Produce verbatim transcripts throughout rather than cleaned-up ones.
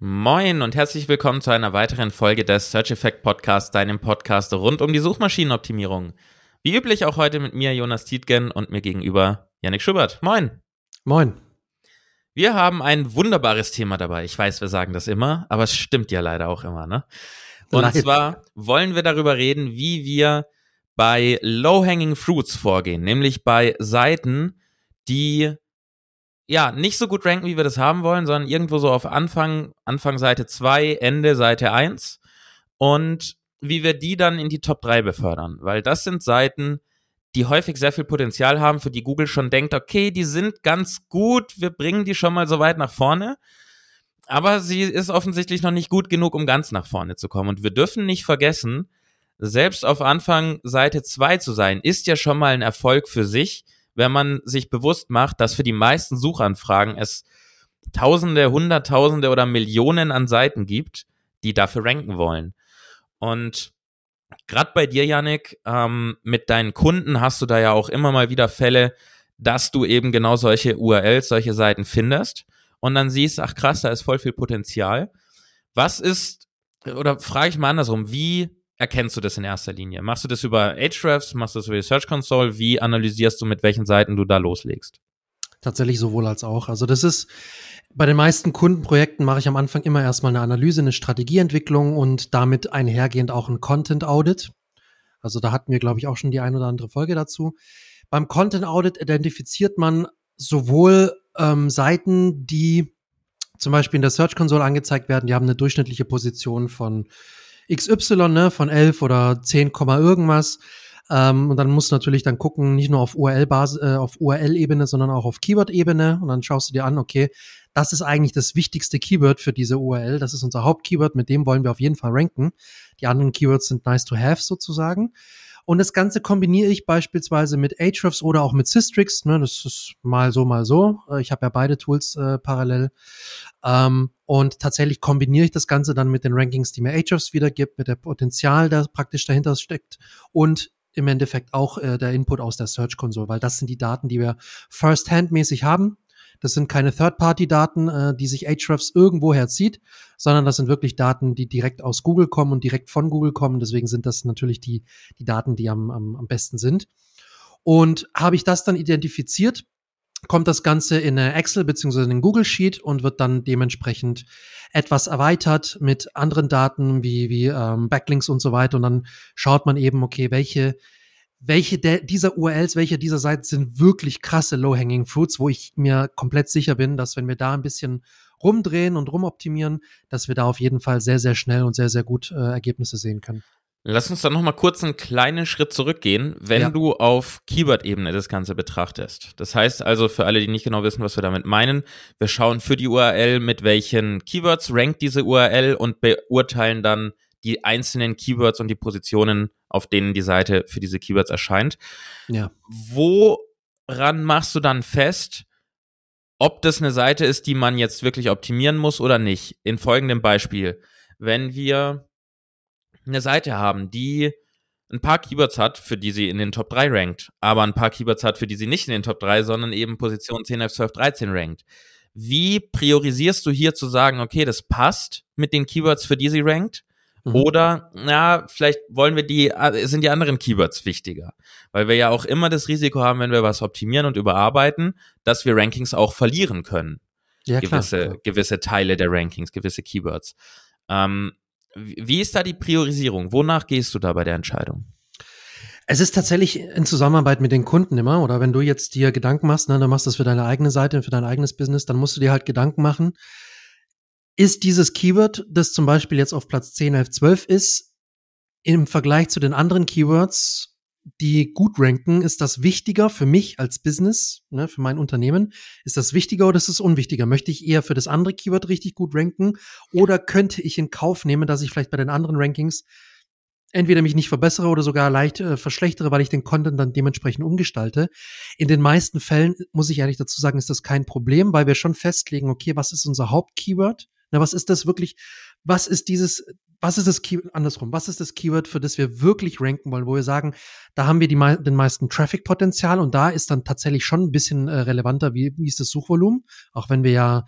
Moin und herzlich willkommen zu einer weiteren Folge des Search Effect Podcasts, deinem Podcast rund um die Suchmaschinenoptimierung. Wie üblich auch heute mit mir Jonas Tietgen und mir gegenüber Yannick Schubert. Moin. Moin. Wir haben ein wunderbares Thema dabei. Ich weiß, wir sagen das immer, aber es stimmt ja leider auch immer, ne? Und Leid. zwar wollen wir darüber reden, wie wir bei Low-Hanging Fruits vorgehen, nämlich bei Seiten, die ja nicht so gut ranken, wie wir das haben wollen, sondern irgendwo so auf Anfang, Anfang Seite zwei, Ende Seite eins und wie wir die dann in die Top drei befördern, weil das sind Seiten, die häufig sehr viel Potenzial haben, für die Google schon denkt, okay, die sind ganz gut, wir bringen die schon mal so weit nach vorne, aber sie ist offensichtlich noch nicht gut genug, um ganz nach vorne zu kommen. Und wir dürfen nicht vergessen, selbst auf Anfang Seite zwei zu sein, ist ja schon mal ein Erfolg für sich, wenn man sich bewusst macht, dass für die meisten Suchanfragen es Tausende, Hunderttausende oder Millionen an Seiten gibt, die dafür ranken wollen. Und gerade bei dir, Yannick, ähm, mit deinen Kunden hast du da ja auch immer mal wieder Fälle, dass du eben genau solche U R Ls, solche Seiten findest und dann siehst, ach krass, da ist voll viel Potenzial. Was ist, oder frage ich mal andersrum, wie erkennst du das in erster Linie? Machst du das über Ahrefs, machst du das über die Search Console? Wie analysierst du, mit welchen Seiten du da loslegst? Tatsächlich sowohl als auch. Also das ist, bei den meisten Kundenprojekten mache ich am Anfang immer erstmal eine Analyse, eine Strategieentwicklung und damit einhergehend auch ein Content Audit. Also da hatten wir, glaube ich, auch schon die ein oder andere Folge dazu. Beim Content Audit identifiziert man sowohl ähm, Seiten, die zum Beispiel in der Search Console angezeigt werden, die haben eine durchschnittliche Position von X Y, ne, von elf oder zehn, irgendwas. Ähm, und dann musst du natürlich dann gucken, nicht nur auf U R L-Basis, äh, auf U R L-Ebene, sondern auch auf Keyword-Ebene. Und dann schaust du dir an, okay, das ist eigentlich das wichtigste Keyword für diese U R L. Das ist unser Hauptkeyword, mit dem wollen wir auf jeden Fall ranken. Die anderen Keywords sind nice to have sozusagen. Und das Ganze kombiniere ich beispielsweise mit Ahrefs oder auch mit Systrix. Ne, das ist mal so, mal so. Ich habe ja beide Tools äh, parallel. Ähm, und tatsächlich kombiniere ich das Ganze dann mit den Rankings, die mir Ahrefs wiedergibt, mit der Potenzial, der praktisch dahinter steckt und im Endeffekt auch äh, der Input aus der Search Console, weil das sind die Daten, die wir first-hand-mäßig haben. Das sind keine Third-Party-Daten, äh, die sich Ahrefs irgendwoher zieht, sondern das sind wirklich Daten, die direkt aus Google kommen und direkt von Google kommen. Deswegen sind das natürlich die, die Daten, die am, am, am besten sind. Und habe ich das dann identifiziert, kommt das Ganze in eine Excel beziehungsweise in einen Google Sheet und wird dann dementsprechend etwas erweitert mit anderen Daten wie, wie ähm, Backlinks und so weiter. Und dann schaut man eben, okay, welche welche der, dieser U R Ls, welche dieser Seiten sind wirklich krasse Low-Hanging Fruits, wo ich mir komplett sicher bin, dass wenn wir da ein bisschen rumdrehen und rumoptimieren, dass wir da auf jeden Fall sehr, sehr schnell und sehr, sehr gut äh, Ergebnisse sehen können. Lass uns dann nochmal kurz einen kleinen Schritt zurückgehen, wenn ja. du auf Keyword-Ebene das Ganze betrachtest. Das heißt also, für alle, die nicht genau wissen, was wir damit meinen, wir schauen für die U R L, mit welchen Keywords rankt diese U R L und beurteilen dann die einzelnen Keywords und die Positionen, auf denen die Seite für diese Keywords erscheint. Ja. Woran machst du dann fest, ob das eine Seite ist, die man jetzt wirklich optimieren muss oder nicht? In folgendem Beispiel. Wenn wir eine Seite haben, die ein paar Keywords hat, für die sie in den Top drei rankt, aber ein paar Keywords hat, für die sie nicht in den Top drei, sondern eben Position zehn, elf, zwölf, dreizehn rankt. Wie priorisierst du hier zu sagen, okay, das passt mit den Keywords, für die sie rankt? Mhm. Oder, na, vielleicht wollen wir die, sind die anderen Keywords wichtiger? Weil wir ja auch immer das Risiko haben, wenn wir was optimieren und überarbeiten, dass wir Rankings auch verlieren können. Ja, gewisse, klar. gewisse Teile der Rankings, gewisse Keywords. Ähm, wie ist da die Priorisierung? Wonach gehst du da bei der Entscheidung? Es ist tatsächlich in Zusammenarbeit mit den Kunden immer, oder wenn du jetzt dir Gedanken machst, ne, du machst das für deine eigene Seite, für dein eigenes Business, dann musst du dir halt Gedanken machen, ist dieses Keyword, das zum Beispiel jetzt auf Platz zehn, elf, zwölf ist, im Vergleich zu den anderen Keywords, die gut ranken, ist das wichtiger für mich als Business, ne, für mein Unternehmen? Ist das wichtiger oder ist es unwichtiger? Möchte ich eher für das andere Keyword richtig gut ranken oder könnte ich in Kauf nehmen, dass ich vielleicht bei den anderen Rankings entweder mich nicht verbessere oder sogar leicht äh, verschlechtere, weil ich den Content dann dementsprechend umgestalte. In den meisten Fällen, muss ich ehrlich dazu sagen, ist das kein Problem, weil wir schon festlegen, okay, was ist unser Hauptkeyword? Na, was ist das wirklich, was ist dieses, was ist das Keyword, andersrum, was ist das Keyword, für das wir wirklich ranken wollen, wo wir sagen, da haben wir die, den meisten Traffic-Potenzial und da ist dann tatsächlich schon ein bisschen äh, relevanter, wie, wie ist das Suchvolumen, auch wenn wir ja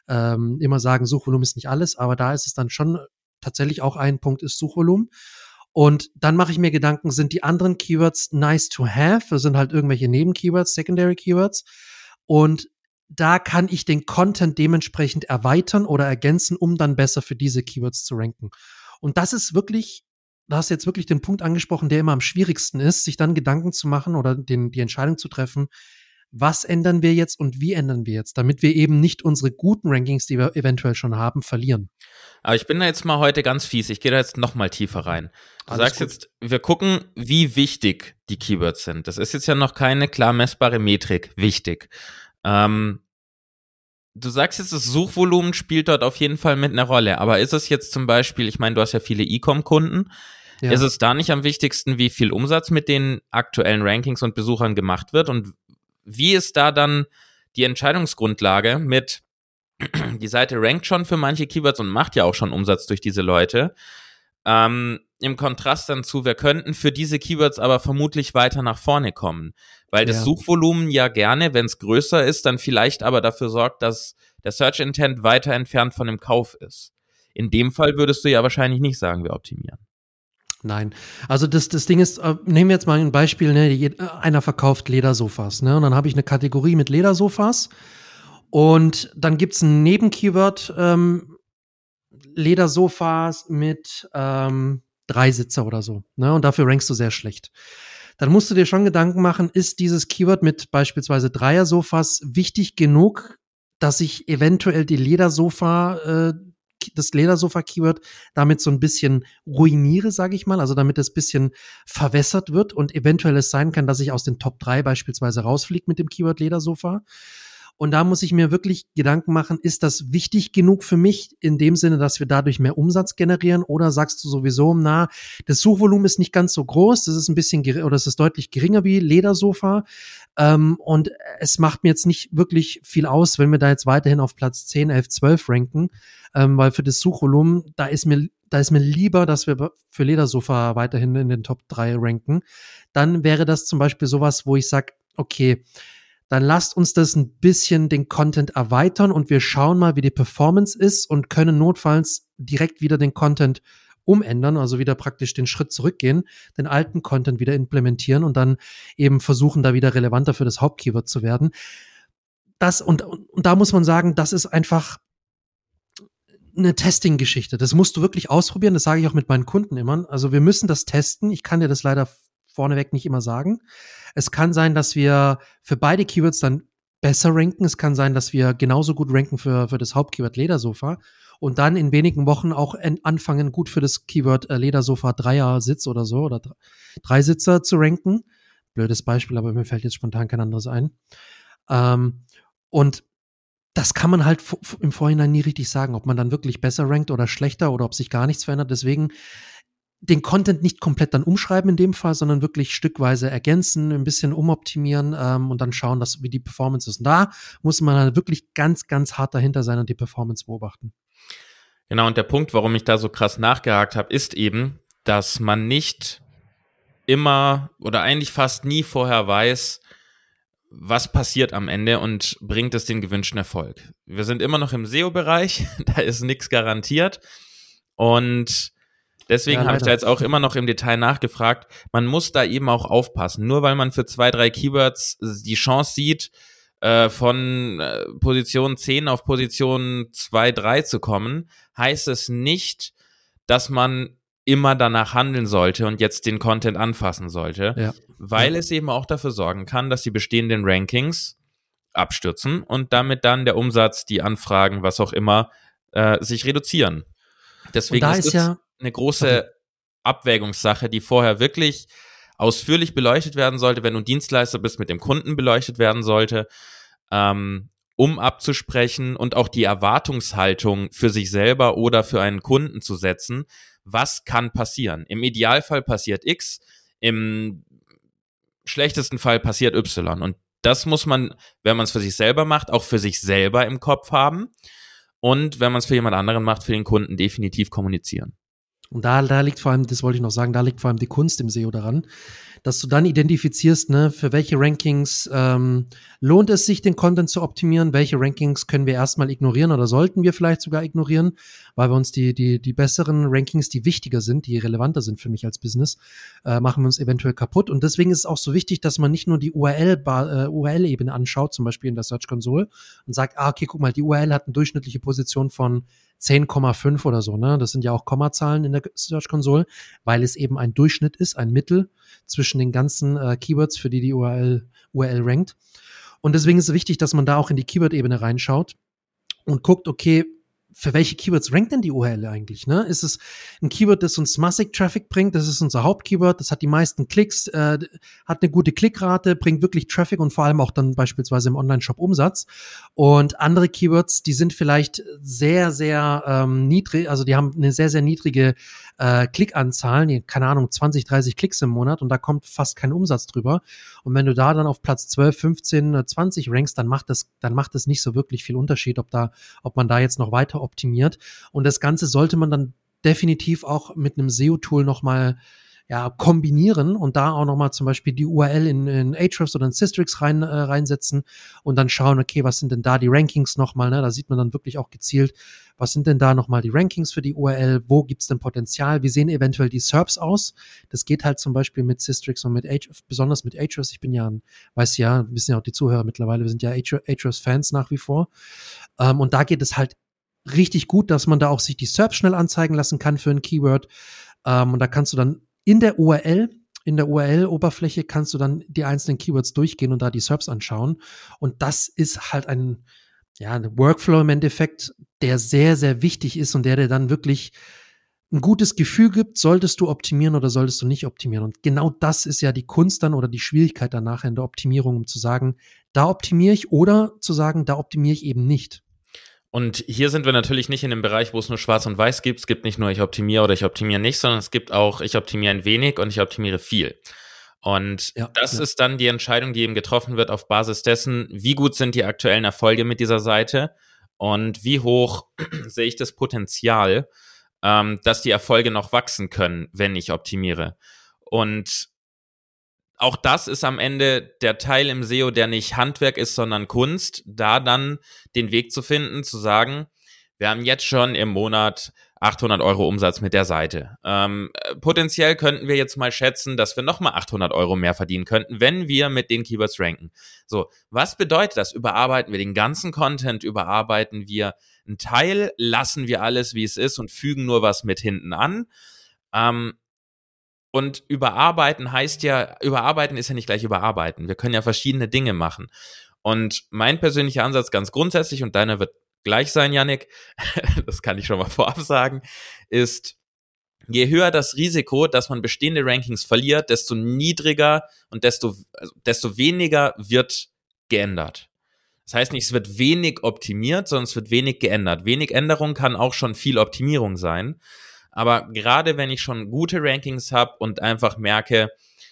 ähm, immer sagen, Suchvolumen ist nicht alles, aber da ist es dann schon tatsächlich auch ein Punkt ist Suchvolumen. Und dann mache ich mir Gedanken, sind die anderen Keywords nice to have? Das sind halt irgendwelche Nebenkeywords, Secondary Keywords. Und da kann ich den Content dementsprechend erweitern oder ergänzen, um dann besser für diese Keywords zu ranken. Und das ist wirklich, da hast du jetzt wirklich den Punkt angesprochen, der immer am schwierigsten ist, sich dann Gedanken zu machen oder den, die Entscheidung zu treffen, was ändern wir jetzt und wie ändern wir jetzt, damit wir eben nicht unsere guten Rankings, die wir eventuell schon haben, verlieren. Aber ich bin da jetzt mal heute ganz fies. Ich gehe da jetzt noch mal tiefer rein. Du Alles sagst gut. jetzt, wir gucken, wie wichtig die Keywords sind. Das ist jetzt ja noch keine klar messbare Metrik. Wichtig. Ähm, du sagst jetzt, das Suchvolumen spielt dort auf jeden Fall mit einer Rolle. Aber ist es jetzt zum Beispiel, ich meine, du hast ja viele E-Com-Kunden, ja. Ist es da nicht am wichtigsten, wie viel Umsatz mit den aktuellen Rankings und Besuchern gemacht wird? Und wie ist da dann die Entscheidungsgrundlage mit, die Seite rankt schon für manche Keywords und macht ja auch schon Umsatz durch diese Leute, ähm, im Kontrast dann zu, wir könnten für diese Keywords aber vermutlich weiter nach vorne kommen, weil das Ja. Suchvolumen ja gerne, wenn es größer ist, dann vielleicht aber dafür sorgt, dass der Search Intent weiter entfernt von dem Kauf ist. In dem Fall würdest du ja wahrscheinlich nicht sagen, wir optimieren. Nein, also das, das Ding ist, äh, nehmen wir jetzt mal ein Beispiel, ne, die, einer verkauft Ledersofas, ne, und dann habe ich eine Kategorie mit Ledersofas und dann gibt's ein Nebenkeyword, ähm, Ledersofas mit ähm, drei Sitzer oder so, ne, und dafür rankst du sehr schlecht. Dann musst du dir schon Gedanken machen, ist dieses Keyword mit beispielsweise Dreier-Sofas wichtig genug, dass ich eventuell die Ledersofa äh, das Ledersofa-Keyword damit so ein bisschen ruiniere, sage ich mal, also damit es ein bisschen verwässert wird und eventuell es sein kann, dass ich aus den Top drei beispielsweise rausfliege mit dem Keyword Ledersofa. Und da muss ich mir wirklich Gedanken machen, ist das wichtig genug für mich in dem Sinne, dass wir dadurch mehr Umsatz generieren, oder sagst du sowieso, na, das Suchvolumen ist nicht ganz so groß, das ist ein bisschen ger- oder es ist deutlich geringer wie Ledersofa, ähm, und es macht mir jetzt nicht wirklich viel aus, wenn wir da jetzt weiterhin auf Platz zehn, elf, zwölf ranken, ähm, weil für das Suchvolumen, da ist mir da ist mir lieber, dass wir für Ledersofa weiterhin in den Top drei ranken. Dann wäre das zum Beispiel sowas, wo ich sage, okay, dann lasst uns das ein bisschen den Content erweitern und wir schauen mal, wie die Performance ist und können notfalls direkt wieder den Content umändern, also wieder praktisch den Schritt zurückgehen, den alten Content wieder implementieren und dann eben versuchen, da wieder relevanter für das Hauptkeyword zu werden. Das und, und da muss man sagen, das ist einfach eine Testing-Geschichte. Das musst du wirklich ausprobieren, das sage ich auch mit meinen Kunden immer. Also wir müssen das testen. Ich kann dir das leider vorneweg nicht immer sagen. Es kann sein, dass wir für beide Keywords dann besser ranken. Es kann sein, dass wir genauso gut ranken für, für das Hauptkeyword Ledersofa und dann in wenigen Wochen auch anfangen, gut für das Keyword äh, Ledersofa Dreier-Sitz oder so oder Dreisitzer zu ranken. Blödes Beispiel, aber mir fällt jetzt spontan kein anderes ein. Ähm, und das kann man halt im Vorhinein nie richtig sagen, ob man dann wirklich besser rankt oder schlechter oder ob sich gar nichts verändert. Deswegen den Content nicht komplett dann umschreiben in dem Fall, sondern wirklich stückweise ergänzen, ein bisschen umoptimieren ähm, und dann schauen, dass, wie die Performance ist. Und da muss man halt wirklich ganz, ganz hart dahinter sein und die Performance beobachten. Genau, und der Punkt, warum ich da so krass nachgehakt habe, ist eben, dass man nicht immer oder eigentlich fast nie vorher weiß, was passiert am Ende und bringt es den gewünschten Erfolg. Wir sind immer noch im S E O-Bereich, da ist nichts garantiert und deswegen ja, habe ich da jetzt auch immer noch im Detail nachgefragt. Man muss da eben auch aufpassen. Nur weil man für zwei, drei Keywords die Chance sieht, äh, von äh, Position zehn auf Position zwei, drei zu kommen, heißt es nicht, dass man immer danach handeln sollte und jetzt den Content anfassen sollte, ja. weil ja. es eben auch dafür sorgen kann, dass die bestehenden Rankings abstürzen und damit dann der Umsatz, die Anfragen, was auch immer, äh, sich reduzieren. Deswegen und da ist ist es ja eine große Abwägungssache, die vorher wirklich ausführlich beleuchtet werden sollte, wenn du Dienstleister bist, mit dem Kunden beleuchtet werden sollte, ähm, um abzusprechen und auch die Erwartungshaltung für sich selber oder für einen Kunden zu setzen. Was kann passieren? Im Idealfall passiert X, im schlechtesten Fall passiert Y. Und das muss man, wenn man es für sich selber macht, auch für sich selber im Kopf haben. Und wenn man es für jemand anderen macht, für den Kunden definitiv kommunizieren. Und da, da liegt vor allem, das wollte ich noch sagen, da liegt vor allem die Kunst im S E O daran, dass du dann identifizierst, ne, für welche Rankings ähm, lohnt es sich, den Content zu optimieren, welche Rankings können wir erstmal ignorieren oder sollten wir vielleicht sogar ignorieren, weil wir uns die, die, die besseren Rankings, die wichtiger sind, die relevanter sind für mich als Business, äh, machen wir uns eventuell kaputt. Und deswegen ist es auch so wichtig, dass man nicht nur die U R L, äh, U R L-Ebene anschaut, zum Beispiel in der Search Console, und sagt, ah, okay, guck mal, die U R L hat eine durchschnittliche Position von zehn Komma fünf oder so, ne? Das sind ja auch Kommazahlen in der Search Console, weil es eben ein Durchschnitt ist, ein Mittel zwischen den ganzen äh, Keywords, für die die U R L, U R L rankt. Und deswegen ist es wichtig, dass man da auch in die Keyword-Ebene reinschaut und guckt, okay, für welche Keywords rankt denn die U R L eigentlich? Ne? Ist es ein Keyword, das uns massig Traffic bringt? Das ist unser Hauptkeyword, das hat die meisten Klicks, äh, hat eine gute Klickrate, bringt wirklich Traffic und vor allem auch dann beispielsweise im Online-Shop Umsatz. Und andere Keywords, die sind vielleicht sehr, sehr ähm, niedrig, also die haben eine sehr, sehr niedrige äh, Klickanzahlen, keine Ahnung, zwanzig, dreißig Klicks im Monat und da kommt fast kein Umsatz drüber. Und wenn du da dann auf Platz zwölf, fünfzehn, zwanzig rankst, dann macht das, dann macht das nicht so wirklich viel Unterschied, ob da, ob man da jetzt noch weiter optimiert. Und das Ganze sollte man dann definitiv auch mit einem S E O-Tool nochmal ja, kombinieren und da auch nochmal zum Beispiel die U R L in, in Ahrefs oder in Systrix rein, äh, reinsetzen und dann schauen, okay, was sind denn da die Rankings nochmal, ne? Da sieht man dann wirklich auch gezielt, was sind denn da nochmal die Rankings für die U R L, wo gibt's denn Potenzial, wie sehen eventuell die S E R Ps aus, das geht halt zum Beispiel mit Systrix und mit Ahrefs, besonders mit Ahrefs, ich bin ja, ein, weiß ja, wissen ja auch die Zuhörer mittlerweile, wir sind ja Ahrefs-Fans nach wie vor, ähm, und da geht es halt richtig gut, dass man da auch sich die S E R Ps schnell anzeigen lassen kann für ein Keyword. Ähm, und da kannst du dann in der U R L, in der U R L-Oberfläche kannst du dann die einzelnen Keywords durchgehen und da die S E R Ps anschauen. Und das ist halt ein, ja, ein Workflow im Endeffekt, der sehr, sehr wichtig ist und der dir dann wirklich ein gutes Gefühl gibt, solltest du optimieren oder solltest du nicht optimieren. Und genau das ist ja die Kunst dann oder die Schwierigkeit danach in der Optimierung, um zu sagen, da optimiere ich oder zu sagen, da optimiere ich eben nicht. Und hier sind wir natürlich nicht in dem Bereich, wo es nur schwarz und weiß gibt. Es gibt nicht nur ich optimiere oder ich optimiere nicht, sondern es gibt auch ich optimiere ein wenig und ich optimiere viel. Und ja, das ja. ist dann die Entscheidung, die eben getroffen wird auf Basis dessen, wie gut sind die aktuellen Erfolge mit dieser Seite und wie hoch sehe ich das Potenzial, ähm, dass die Erfolge noch wachsen können, wenn ich optimiere. Und auch das ist am Ende der Teil im S E O, der nicht Handwerk ist, sondern Kunst, da dann den Weg zu finden, zu sagen, wir haben jetzt schon im Monat achthundert Euro Umsatz mit der Seite. Ähm, potenziell könnten wir jetzt mal schätzen, dass wir nochmal achthundert Euro mehr verdienen könnten, wenn wir mit den Keywords ranken. So, was bedeutet das? Überarbeiten wir den ganzen Content, überarbeiten wir einen Teil, lassen wir alles, wie es ist und fügen nur was mit hinten an? Ähm, Und überarbeiten heißt ja, überarbeiten ist ja nicht gleich überarbeiten. Wir können ja verschiedene Dinge machen. Und mein persönlicher Ansatz ganz grundsätzlich, und deiner wird gleich sein, Yannick, das kann ich schon mal vorab sagen, ist, je höher das Risiko, dass man bestehende Rankings verliert, desto niedriger und desto, also desto weniger wird geändert. Das heißt nicht, es wird wenig optimiert, sondern es wird wenig geändert. Wenig Änderung kann auch schon viel Optimierung sein. Aber gerade wenn ich schon gute Rankings habe und einfach merke,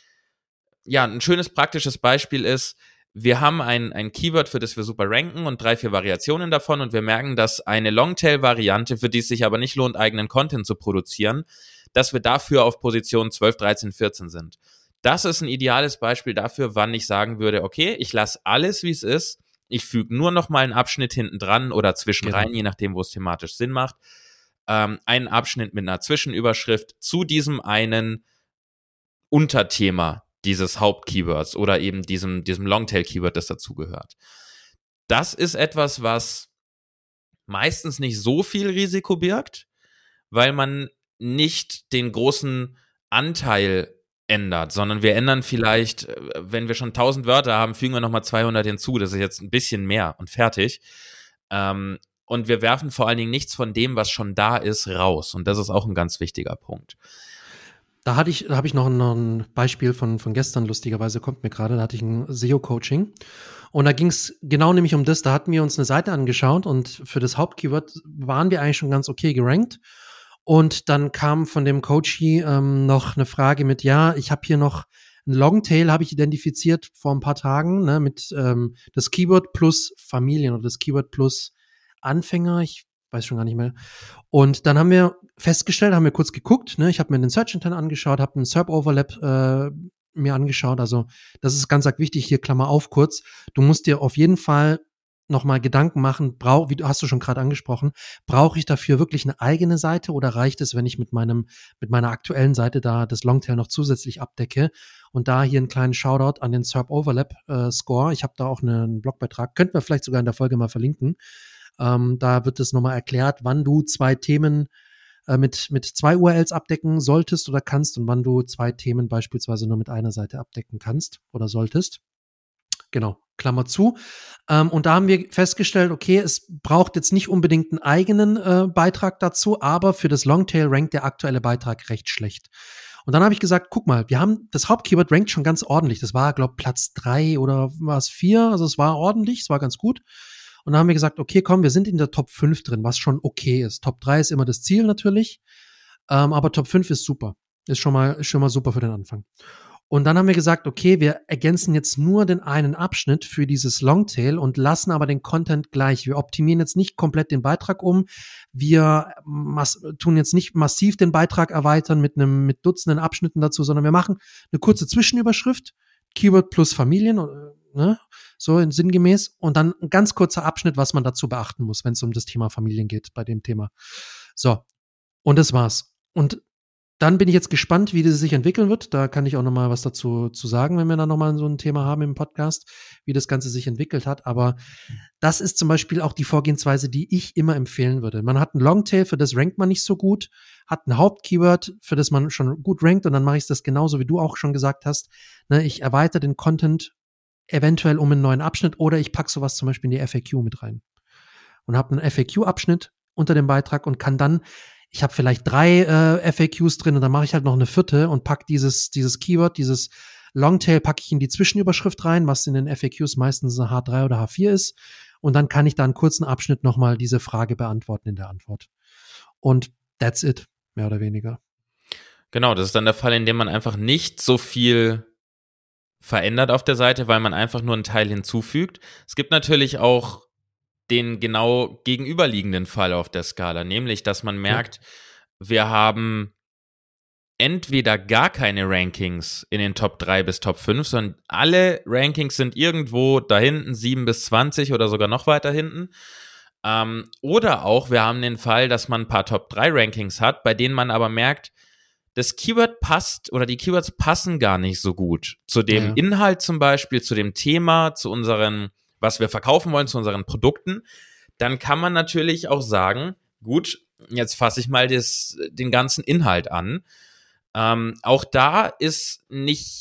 ja, ein schönes praktisches Beispiel ist, wir haben ein, ein Keyword, für das wir super ranken und drei, vier Variationen davon und wir merken, dass eine Longtail-Variante, für die es sich aber nicht lohnt, eigenen Content zu produzieren, dass wir dafür auf Position zwölf, dreizehn, vierzehn sind. Das ist ein ideales Beispiel dafür, wann ich sagen würde, okay, ich lasse alles, wie es ist, ich füge nur noch mal einen Abschnitt hinten dran oder zwischen genau. rein, je nachdem, wo es thematisch Sinn macht, ähm, einen Abschnitt mit einer Zwischenüberschrift zu diesem einen Unterthema dieses Hauptkeywords oder eben diesem, diesem Longtail-Keyword, das dazugehört. Das ist etwas, was meistens nicht so viel Risiko birgt, weil man nicht den großen Anteil ändert, sondern wir ändern vielleicht, wenn wir schon tausend Wörter haben, fügen wir nochmal zweihundert hinzu, das ist jetzt ein bisschen mehr und fertig. Ähm, und wir werfen vor allen Dingen nichts von dem, was schon da ist, raus. Und das ist auch ein ganz wichtiger Punkt. Da hatte ich, da habe ich noch, noch ein Beispiel von, von gestern, lustigerweise kommt mir gerade, da hatte ich ein S E O-Coaching und da ging es genau nämlich um das, da hatten wir uns eine Seite angeschaut und für das Hauptkeyword waren wir eigentlich schon ganz okay gerankt und dann kam von dem Coachie ähm, noch eine Frage mit, ja, ich habe hier noch ein Longtail, habe ich identifiziert vor ein paar Tagen, ne, mit ähm, das Keyword plus Familien oder das Keyword plus Anfänger, ich weiß schon gar nicht mehr. Und dann haben wir festgestellt, haben wir kurz geguckt, ne? Ich habe mir den Search Intent angeschaut, habe einen S E R P-Overlap äh, mir angeschaut. Also das ist ganz arg wichtig hier, Klammer auf kurz. Du musst dir auf jeden Fall nochmal Gedanken machen, brauch, wie du hast du schon gerade angesprochen, brauche ich dafür wirklich eine eigene Seite oder reicht es, wenn ich mit meinem, mit meiner aktuellen Seite da das Longtail noch zusätzlich abdecke? Und da hier einen kleinen Shoutout an den S E R P-Overlap äh, Score. Ich habe da auch einen Blogbeitrag, könnten wir vielleicht sogar in der Folge mal verlinken. Ähm, da wird es nochmal erklärt, wann du zwei Themen äh, mit, mit zwei U R Ls abdecken solltest oder kannst und wann du zwei Themen beispielsweise nur mit einer Seite abdecken kannst oder solltest. Genau, Klammer zu. Ähm, und da haben wir festgestellt, okay, es braucht jetzt nicht unbedingt einen eigenen äh, Beitrag dazu, aber für das Longtail rankt der aktuelle Beitrag recht schlecht. Und dann habe ich gesagt, guck mal, wir haben das Hauptkeyword rankt schon ganz ordentlich. Das war, glaube ich, Platz drei oder war es vier. Also es war ordentlich, es war ganz gut. Und dann haben wir gesagt, okay, komm, wir sind in der Top fünf drin, was schon okay ist. Top drei ist immer das Ziel natürlich, ähm, aber Top fünf ist super. Ist schon mal, ist schon mal super für den Anfang. Und dann haben wir gesagt, okay, wir ergänzen jetzt nur den einen Abschnitt für dieses Longtail und lassen aber den Content gleich. Wir optimieren jetzt nicht komplett den Beitrag um. Wir mas- tun jetzt nicht massiv den Beitrag erweitern mit einem, mit Dutzenden Abschnitten dazu, sondern wir machen eine kurze Zwischenüberschrift, Keyword plus Familien, ne, so in sinngemäß, und dann ein ganz kurzer Abschnitt, was man dazu beachten muss, wenn es um das Thema Familien geht, bei dem Thema. So. Und das war's. Und dann bin ich jetzt gespannt, wie das sich entwickeln wird. Da kann ich auch noch mal was dazu zu sagen, wenn wir dann noch mal so ein Thema haben im Podcast, wie das Ganze sich entwickelt hat. Aber das ist zum Beispiel auch die Vorgehensweise, die ich immer empfehlen würde. Man hat ein Longtail, für das rankt man nicht so gut, hat ein Hauptkeyword, für das man schon gut rankt, und dann mache ich das genauso, wie du auch schon gesagt hast. Ne, ich erweitere den Content eventuell um einen neuen Abschnitt oder ich packe sowas zum Beispiel in die F A Q mit rein und habe einen F A Q-Abschnitt unter dem Beitrag und kann dann, ich habe vielleicht drei äh, F A Qs drin und dann mache ich halt noch eine vierte und pack dieses dieses Keyword, dieses Longtail packe ich in die Zwischenüberschrift rein, was in den F A Qs meistens eine H drei oder H vier ist, und dann kann ich da einen kurzen Abschnitt nochmal diese Frage beantworten in der Antwort. Und that's it, mehr oder weniger. Genau, das ist dann der Fall, in dem man einfach nicht so viel verändert auf der Seite, weil man einfach nur einen Teil hinzufügt. Es gibt natürlich auch den genau gegenüberliegenden Fall auf der Skala, nämlich, dass man merkt, ja, wir haben entweder gar keine Rankings in den Top drei bis Top fünf, sondern alle Rankings sind irgendwo da hinten, sieben bis zwanzig oder sogar noch weiter hinten. Ähm, oder auch, wir haben den Fall, dass man ein paar Top drei Rankings hat, bei denen man aber merkt, das Keyword passt oder die Keywords passen gar nicht so gut zu dem ja. Inhalt zum Beispiel, zu dem Thema, zu unseren, was wir verkaufen wollen, zu unseren Produkten. Dann kann man natürlich auch sagen, gut, jetzt fasse ich mal das, den ganzen Inhalt an. Ähm, auch da ist nicht,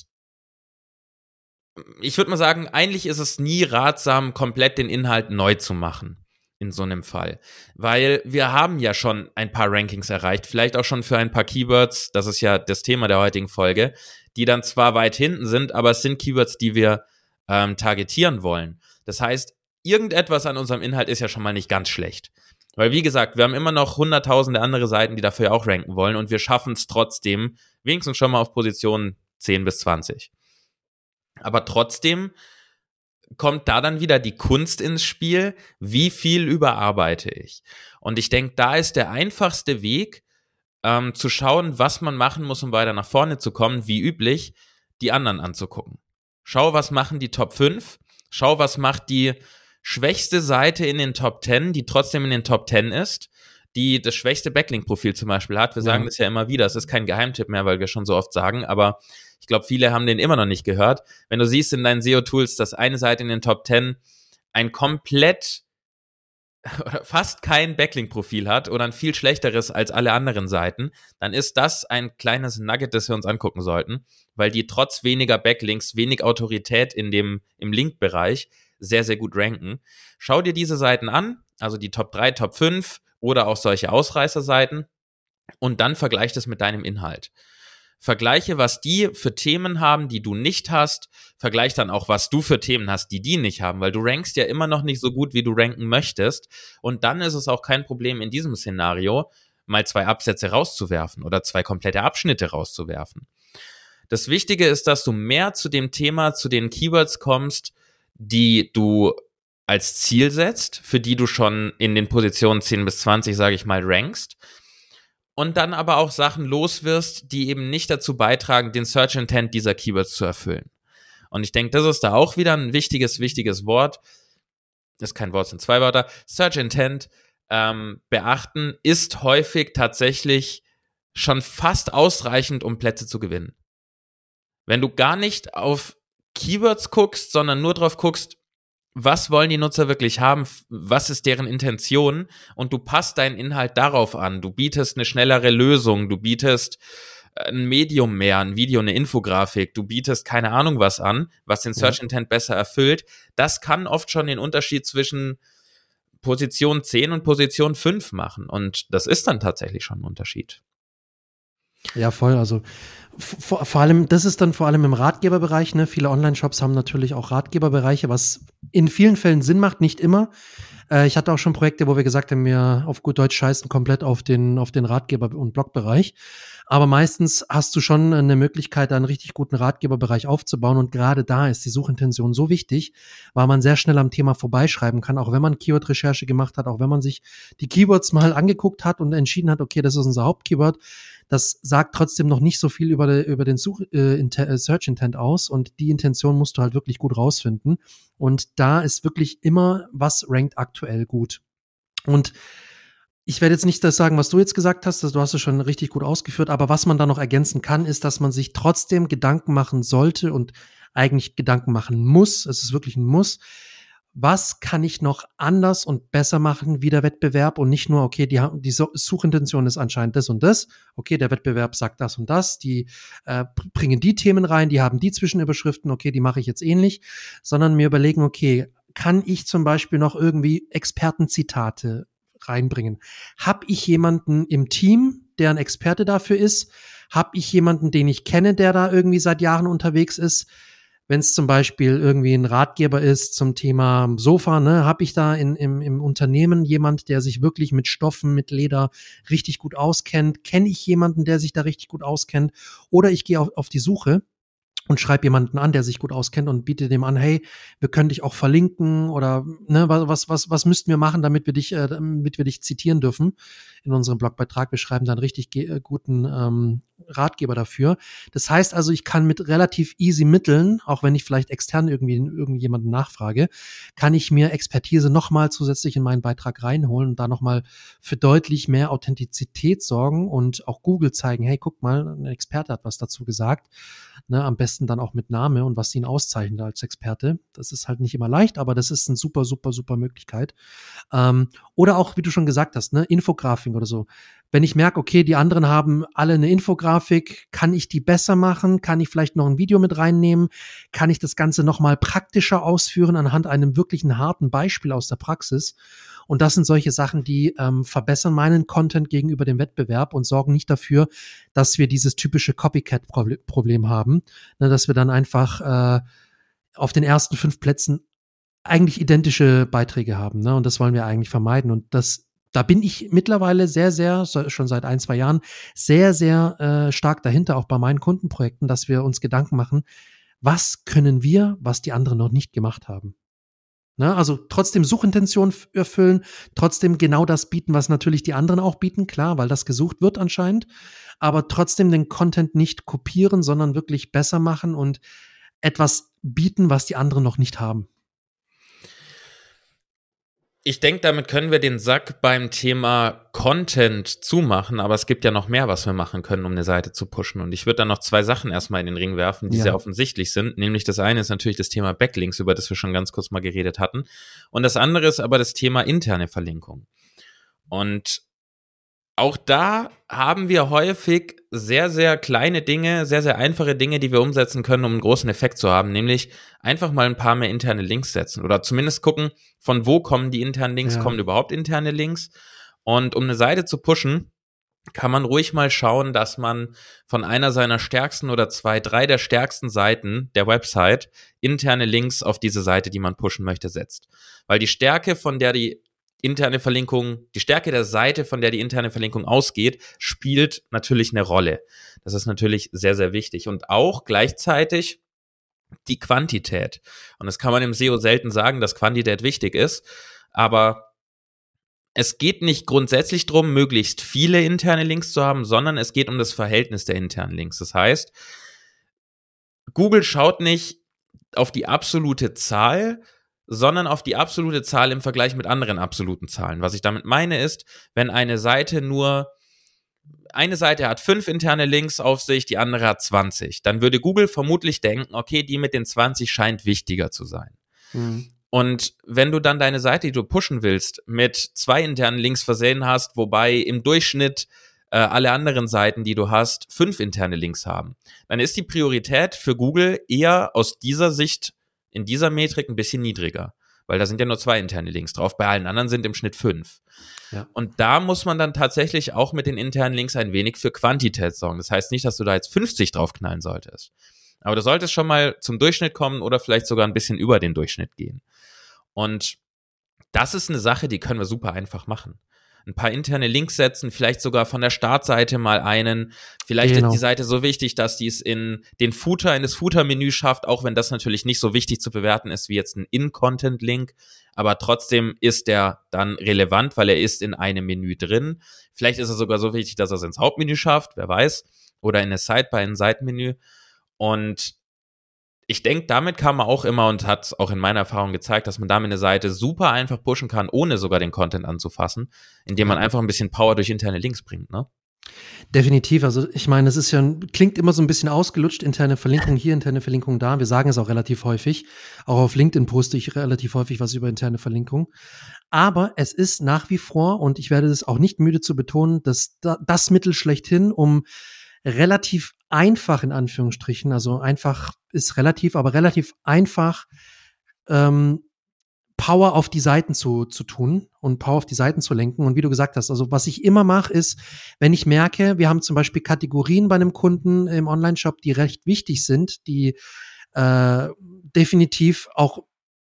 ich würde mal sagen, eigentlich ist es nie ratsam, komplett den Inhalt neu zu machen in so einem Fall. Weil wir haben ja schon ein paar Rankings erreicht, vielleicht auch schon für ein paar Keywords, das ist ja das Thema der heutigen Folge, die dann zwar weit hinten sind, aber es sind Keywords, die wir ähm, targetieren wollen. Das heißt, irgendetwas an unserem Inhalt ist ja schon mal nicht ganz schlecht. Weil wie gesagt, wir haben immer noch hunderttausende andere Seiten, die dafür auch ranken wollen, und wir schaffen es trotzdem, wenigstens schon mal auf Position zehn bis zwanzig. Aber trotzdem kommt da dann wieder die Kunst ins Spiel, wie viel überarbeite ich. Und ich denke, da ist der einfachste Weg, ähm, zu schauen, was man machen muss, um weiter nach vorne zu kommen, wie üblich, die anderen anzugucken. Schau, was machen die Top fünf, schau, was macht die schwächste Seite in den Top zehn, die trotzdem in den Top zehn ist, die das schwächste Backlink-Profil zum Beispiel hat. Wir sagen ja. das ja immer wieder, es ist kein Geheimtipp mehr, weil wir schon so oft sagen, aber ich glaube, viele haben den immer noch nicht gehört. Wenn du siehst in deinen S E O-Tools, dass eine Seite in den Top zehn ein komplett oder fast kein Backlink-Profil hat oder ein viel schlechteres als alle anderen Seiten, dann ist das ein kleines Nugget, das wir uns angucken sollten, weil die trotz weniger Backlinks, wenig Autorität in dem, im Link-Bereich sehr, sehr gut ranken. Schau dir diese Seiten an, also die Top drei, Top fünf oder auch solche Ausreißerseiten, und dann vergleich das mit deinem Inhalt. Vergleiche, was die für Themen haben, die du nicht hast. Vergleich dann auch, was du für Themen hast, die die nicht haben, weil du rankst ja immer noch nicht so gut, wie du ranken möchtest. Und dann ist es auch kein Problem in diesem Szenario, mal zwei Absätze rauszuwerfen oder zwei komplette Abschnitte rauszuwerfen. Das Wichtige ist, dass du mehr zu dem Thema, zu den Keywords kommst, die du als Ziel setzt, für die du schon in den Positionen zehn bis zwanzig, sage ich mal, rankst. Und dann aber auch Sachen loswirst, die eben nicht dazu beitragen, den Search Intent dieser Keywords zu erfüllen. Und ich denke, das ist da auch wieder ein wichtiges, wichtiges Wort. Das ist kein Wort, sind zwei Wörter. Search Intent ähm, beachten ist häufig tatsächlich schon fast ausreichend, um Plätze zu gewinnen. Wenn du gar nicht auf Keywords guckst, sondern nur drauf guckst, was wollen die Nutzer wirklich haben, was ist deren Intention und du passt deinen Inhalt darauf an. Du bietest eine schnellere Lösung, du bietest ein Medium mehr, ein Video, eine Infografik, du bietest keine Ahnung was an, was den Search Intent besser erfüllt. Das kann oft schon den Unterschied zwischen Position zehn und Position fünf machen und das ist dann tatsächlich schon ein Unterschied. Ja, voll. Also vor, vor allem, das ist dann vor allem im Ratgeberbereich, ne? Viele Online-Shops haben natürlich auch Ratgeberbereiche, was in vielen Fällen Sinn macht, nicht immer. Äh, ich hatte auch schon Projekte, wo wir gesagt haben, wir auf gut Deutsch scheißen komplett auf den, auf den Ratgeber- und Blogbereich. Aber meistens hast du schon eine Möglichkeit, einen richtig guten Ratgeberbereich aufzubauen. Und gerade da ist die Suchintention so wichtig, weil man sehr schnell am Thema vorbeischreiben kann, auch wenn man Keyword-Recherche gemacht hat, auch wenn man sich die Keywords mal angeguckt hat und entschieden hat, okay, das ist unser Hauptkeyword. Das sagt trotzdem noch nicht so viel über, de, über den Such, äh, Inter, Search Intent aus und die Intention musst du halt wirklich gut rausfinden. Und da ist wirklich immer, was rankt aktuell gut. Und ich werde jetzt nicht das sagen, was du jetzt gesagt hast, du hast es schon richtig gut ausgeführt, aber was man da noch ergänzen kann, ist, dass man sich trotzdem Gedanken machen sollte und eigentlich Gedanken machen muss, es ist wirklich ein Muss, was kann ich noch anders und besser machen wie der Wettbewerb und nicht nur, okay, die, die Suchintention ist anscheinend das und das, okay, der Wettbewerb sagt das und das, die äh, bringen die Themen rein, die haben die Zwischenüberschriften, okay, die mache ich jetzt ähnlich, sondern mir überlegen, okay, kann ich zum Beispiel noch irgendwie Expertenzitate reinbringen? Hab ich jemanden im Team, der ein Experte dafür ist? Hab ich jemanden, den ich kenne, der da irgendwie seit Jahren unterwegs ist? Wenn es zum Beispiel irgendwie ein Ratgeber ist zum Thema Sofa, ne, habe ich da in, im, im Unternehmen jemand, der sich wirklich mit Stoffen, mit Leder richtig gut auskennt? Kenne ich jemanden, der sich da richtig gut auskennt? Oder ich gehe auf, auf die Suche und schreibe jemanden an, der sich gut auskennt und biete dem an, hey, wir können dich auch verlinken oder ne, was was was müssten wir machen, damit wir dich äh, damit wir dich zitieren dürfen in unserem Blogbeitrag. Wir schreiben dann richtig ge- guten ähm, Ratgeber dafür. Das heißt also, ich kann mit relativ easy Mitteln, auch wenn ich vielleicht extern irgendwie irgendjemanden nachfrage, kann ich mir Expertise nochmal zusätzlich in meinen Beitrag reinholen und da nochmal für deutlich mehr Authentizität sorgen und auch Google zeigen, hey, guck mal, ein Experte hat was dazu gesagt. Ne, am besten dann auch mit Name und was ihn auszeichnet als Experte. Das ist halt nicht immer leicht, aber das ist eine super, super, super Möglichkeit. Ähm, oder auch, wie du schon gesagt hast, ne, Infografik oder so. Wenn ich merke, okay, die anderen haben alle eine Infografik, kann ich die besser machen? Kann ich vielleicht noch ein Video mit reinnehmen? Kann ich das Ganze nochmal praktischer ausführen anhand einem wirklichen harten Beispiel aus der Praxis? Und das sind solche Sachen, die ähm, verbessern meinen Content gegenüber dem Wettbewerb und sorgen nicht dafür, dass wir dieses typische Copycat-Problem haben, ne, dass wir dann einfach äh, auf den ersten fünf Plätzen eigentlich identische Beiträge haben. Ne? Und das wollen wir eigentlich vermeiden. Und das da bin ich mittlerweile sehr, sehr, schon seit ein, zwei Jahren, sehr, sehr äh, stark dahinter, auch bei meinen Kundenprojekten, dass wir uns Gedanken machen, was können wir, was die anderen noch nicht gemacht haben. Ne, also trotzdem Suchintention erfüllen, trotzdem genau das bieten, was natürlich die anderen auch bieten, klar, weil das gesucht wird anscheinend, aber trotzdem den Content nicht kopieren, sondern wirklich besser machen und etwas bieten, was die anderen noch nicht haben. Ich denke, damit können wir den Sack beim Thema Content zumachen, aber es gibt ja noch mehr, was wir machen können, um eine Seite zu pushen. Und ich würde dann noch zwei Sachen erstmal in den Ring werfen, die ja sehr offensichtlich sind. Nämlich das eine ist natürlich das Thema Backlinks, über das wir schon ganz kurz mal geredet hatten. Und das andere ist aber das Thema interne Verlinkung. Und auch da haben wir häufig sehr, sehr kleine Dinge, sehr, sehr einfache Dinge, die wir umsetzen können, um einen großen Effekt zu haben, nämlich einfach mal ein paar mehr interne Links setzen oder zumindest gucken, von wo kommen die internen Links, ja. kommen überhaupt interne Links, und um eine Seite zu pushen, kann man ruhig mal schauen, dass man von einer seiner stärksten oder zwei, drei der stärksten Seiten der Website interne Links auf diese Seite, die man pushen möchte, setzt. Weil die Stärke, von der die interne Verlinkung, die Stärke der Seite, von der die interne Verlinkung ausgeht, spielt natürlich eine Rolle. Das ist natürlich sehr, sehr wichtig. Und auch gleichzeitig die Quantität. Und das kann man im S E O selten sagen, dass Quantität wichtig ist, aber es geht nicht grundsätzlich darum, möglichst viele interne Links zu haben, sondern es geht um das Verhältnis der internen Links. Das heißt, Google schaut nicht auf die absolute Zahl, sondern auf die absolute Zahl im Vergleich mit anderen absoluten Zahlen. Was ich damit meine ist, wenn eine Seite nur, eine Seite hat fünf interne Links auf sich, die andere hat zwanzig, dann würde Google vermutlich denken, okay, die mit den zwanzig scheint wichtiger zu sein. Mhm. Und wenn du dann deine Seite, die du pushen willst, mit zwei internen Links versehen hast, wobei im Durchschnitt äh, alle anderen Seiten, die du hast, fünf interne Links haben, dann ist die Priorität für Google eher aus dieser Sicht, in dieser Metrik ein bisschen niedriger, weil da sind ja nur zwei interne Links drauf, bei allen anderen sind im Schnitt fünf. Ja. Und da muss man dann tatsächlich auch mit den internen Links ein wenig für Quantität sorgen. Das heißt nicht, dass du da jetzt fünfzig draufknallen solltest. Aber du solltest schon mal zum Durchschnitt kommen oder vielleicht sogar ein bisschen über den Durchschnitt gehen. Und das ist eine Sache, die können wir super einfach machen. Ein paar interne Links setzen, vielleicht sogar von der Startseite mal einen. Vielleicht genau. Ist die Seite so wichtig, dass die es in den Footer, in das Footer-Menü schafft, auch wenn das natürlich nicht so wichtig zu bewerten ist wie jetzt ein In-Content-Link. Aber trotzdem ist der dann relevant, weil er ist in einem Menü drin. Vielleicht ist er sogar so wichtig, dass er es ins Hauptmenü schafft, wer weiß. Oder in eine Sidebar, in ein Seitenmenü. Und ich denke, damit kann man auch immer und hat auch in meiner Erfahrung gezeigt, dass man damit eine Seite super einfach pushen kann, ohne sogar den Content anzufassen, indem man einfach ein bisschen Power durch interne Links bringt, ne? Definitiv. Also ich meine, es ist ja, klingt immer so ein bisschen ausgelutscht, interne Verlinkung hier, interne Verlinkung da. Wir sagen es auch relativ häufig. Auch auf LinkedIn poste ich relativ häufig was über interne Verlinkung. Aber es ist nach wie vor, und ich werde das auch nicht müde zu betonen, dass das Mittel schlechthin, um relativ einfach in Anführungsstrichen, also einfach ist relativ, aber relativ einfach ähm, Power auf die Seiten zu, zu tun und Power auf die Seiten zu lenken. Und wie du gesagt hast, also was ich immer mache, ist, wenn ich merke, wir haben zum Beispiel Kategorien bei einem Kunden im Online-Shop, die recht wichtig sind, die äh, definitiv auch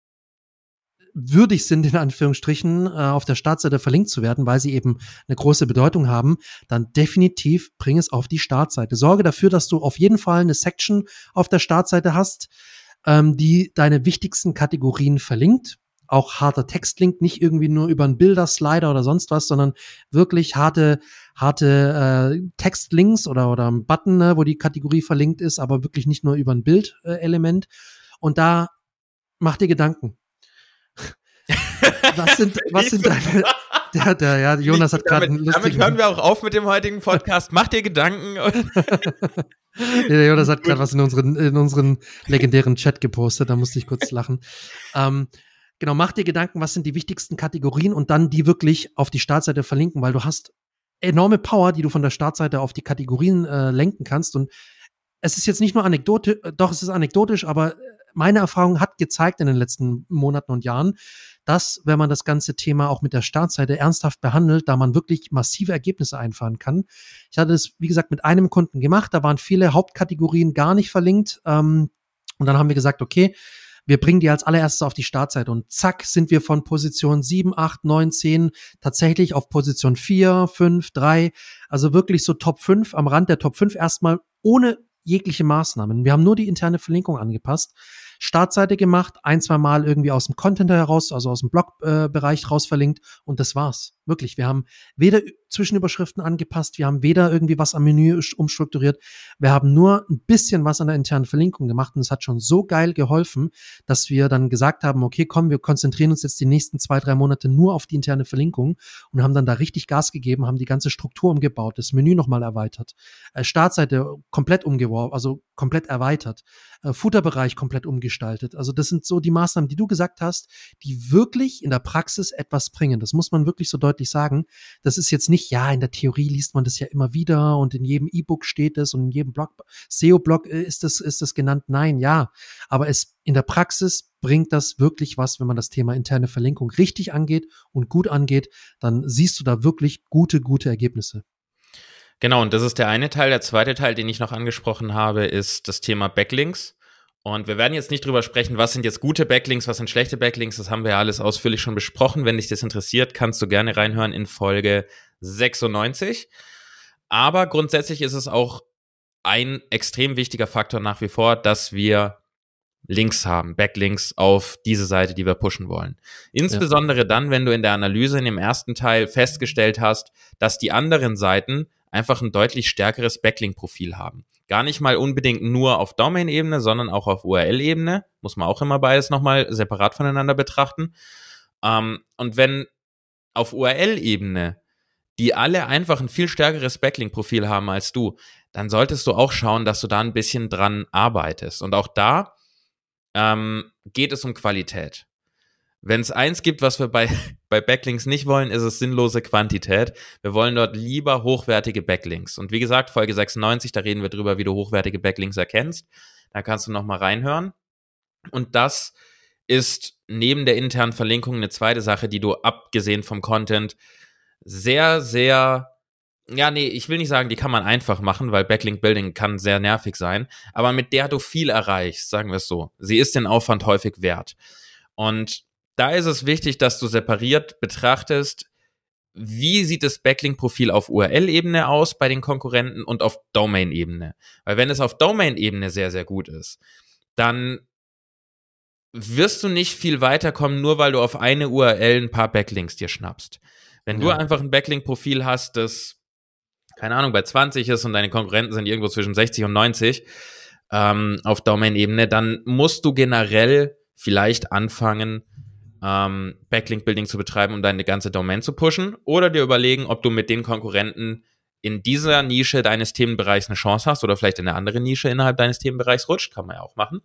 würdig sind, in Anführungsstrichen, äh, auf der Startseite verlinkt zu werden, weil sie eben eine große Bedeutung haben, dann definitiv bring es auf die Startseite. Sorge dafür, dass du auf jeden Fall eine Section auf der Startseite hast, ähm, die deine wichtigsten Kategorien verlinkt. Auch harter Textlink, nicht irgendwie nur über einen Bilder-Slider oder sonst was, sondern wirklich harte, harte äh, Textlinks oder, oder ein Button, ne, wo die Kategorie verlinkt ist, aber wirklich nicht nur über ein Bildelement. Und da mach dir Gedanken. Was sind, was sind deine, der, der, ja, Jonas hat gerade einen lustigen... Damit hören wir auch auf mit dem heutigen Podcast. Mach dir Gedanken. Der Jonas hat gerade was in unseren, in unseren legendären Chat gepostet, da musste ich kurz lachen. Ähm, genau, mach dir Gedanken, was sind die wichtigsten Kategorien und dann die wirklich auf die Startseite verlinken, weil du hast enorme Power, die du von der Startseite auf die Kategorien äh, lenken kannst. Und es ist jetzt nicht nur anekdotisch, doch es ist anekdotisch, aber meine Erfahrung hat gezeigt in den letzten Monaten und Jahren, dass, wenn man das ganze Thema auch mit der Startseite ernsthaft behandelt, da man wirklich massive Ergebnisse einfahren kann. Ich hatte es, wie gesagt, mit einem Kunden gemacht, da waren viele Hauptkategorien gar nicht verlinkt. Ähm, und dann haben wir gesagt, okay, wir bringen die als allererstes auf die Startseite und zack, sind wir von Position sieben, acht, neun, zehn tatsächlich auf Position vier, fünf, drei, also wirklich so Top fünf, am Rand der Top fünf erstmal ohne jegliche Maßnahmen. Wir haben nur die interne Verlinkung angepasst, Startseite gemacht, ein, zwei Mal irgendwie aus dem Content heraus, also aus dem Blogbereich äh, raus verlinkt und das war's. Wirklich, wir haben weder Zwischenüberschriften angepasst, wir haben weder irgendwie was am Menü umstrukturiert, wir haben nur ein bisschen was an der internen Verlinkung gemacht und es hat schon so geil geholfen, dass wir dann gesagt haben, okay, komm, wir konzentrieren uns jetzt die nächsten zwei, drei Monate nur auf die interne Verlinkung und haben dann da richtig Gas gegeben, haben die ganze Struktur umgebaut, das Menü nochmal erweitert, äh, Startseite komplett umgeworfen, also komplett erweitert, äh, Footerbereich komplett umgestaltet. Also das sind so die Maßnahmen, die du gesagt hast, die wirklich in der Praxis etwas bringen. Das muss man wirklich so deutlich sagen. Das ist jetzt nicht, ja, in der Theorie liest man das ja immer wieder und in jedem E-Book steht es und in jedem Blog, S E O-Blog ist das, ist das genannt. Nein, ja. Aber es in der Praxis bringt das wirklich was, wenn man das Thema interne Verlinkung richtig angeht und gut angeht, dann siehst du da wirklich gute, gute Ergebnisse. Genau, und das ist der eine Teil. Der zweite Teil, den ich noch angesprochen habe, ist das Thema Backlinks. Und wir werden jetzt nicht drüber sprechen, was sind jetzt gute Backlinks, was sind schlechte Backlinks. Das haben wir ja alles ausführlich schon besprochen. Wenn dich das interessiert, kannst du gerne reinhören in Folge sechsundneunzig. Aber grundsätzlich ist es auch ein extrem wichtiger Faktor nach wie vor, dass wir Links haben, Backlinks auf diese Seite, die wir pushen wollen. Insbesondere ja. dann, wenn du in der Analyse in dem ersten Teil festgestellt hast, dass die anderen Seiten einfach ein deutlich stärkeres Backlink-Profil haben. Gar nicht mal unbedingt nur auf Domain-Ebene, sondern auch auf U R L-Ebene. Muss man auch immer beides nochmal separat voneinander betrachten. Ähm, und wenn auf U R L-Ebene die alle einfach ein viel stärkeres Backlink-Profil haben als du, dann solltest du auch schauen, dass du da ein bisschen dran arbeitest. Und auch da ähm, geht es um Qualität. Wenn es eins gibt, was wir bei, bei Backlinks nicht wollen, ist es sinnlose Quantität. Wir wollen dort lieber hochwertige Backlinks. Und wie gesagt, Folge sechsundneunzig, da reden wir drüber, wie du hochwertige Backlinks erkennst. Da kannst du nochmal reinhören. Und das ist neben der internen Verlinkung eine zweite Sache, die du abgesehen vom Content sehr, sehr, ja, nee, ich will nicht sagen, die kann man einfach machen, weil Backlink-Building kann sehr nervig sein, aber mit der du viel erreichst, sagen wir es so. Sie ist den Aufwand häufig wert. Und da ist es wichtig, dass du separiert betrachtest, wie sieht das Backlink-Profil auf U R L-Ebene aus bei den Konkurrenten und auf Domain-Ebene. Weil wenn es auf Domain-Ebene sehr, sehr gut ist, dann wirst du nicht viel weiterkommen, nur weil du auf eine U R L ein paar Backlinks dir schnappst. Wenn ja. du einfach ein Backlink-Profil hast, das, keine Ahnung, bei zwanzig ist und deine Konkurrenten sind irgendwo zwischen sechzig und neunzig ähm, auf Domain-Ebene, dann musst du generell vielleicht anfangen, ähm, Backlink-Building zu betreiben, um deine ganze Domain zu pushen, oder dir überlegen, ob du mit den Konkurrenten in dieser Nische deines Themenbereichs eine Chance hast oder vielleicht in eine andere Nische innerhalb deines Themenbereichs rutscht, kann man ja auch machen.